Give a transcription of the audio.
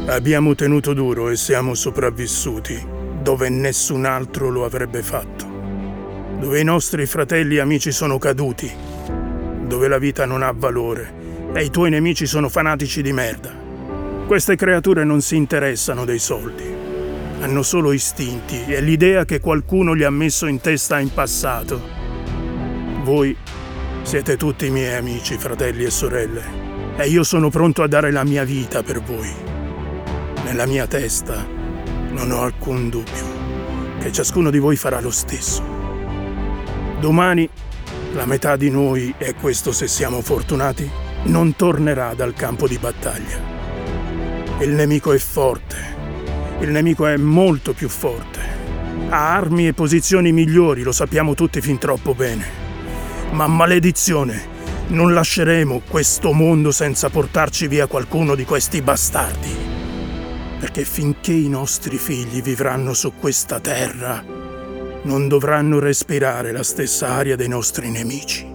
Abbiamo tenuto duro e siamo sopravvissuti dove nessun altro lo avrebbe fatto. Dove i nostri fratelli e amici sono caduti. Dove la vita non ha valore e i tuoi nemici sono fanatici di merda. Queste creature non si interessano dei soldi. Hanno solo istinti e l'idea che qualcuno gli ha messo in testa in passato. Voi siete tutti i miei amici, fratelli e sorelle, e io sono pronto a dare la mia vita per voi. Nella mia testa non ho alcun dubbio che ciascuno di voi farà lo stesso. Domani la metà di noi, e questo se siamo fortunati, non tornerà dal campo di battaglia. Il nemico è forte, il nemico è molto più forte. Ha armi e posizioni migliori, lo sappiamo tutti fin troppo bene. Ma maledizione, non lasceremo questo mondo senza portarci via qualcuno di questi bastardi. Perché finché i nostri figli vivranno su questa terra, non dovranno respirare la stessa aria dei nostri nemici.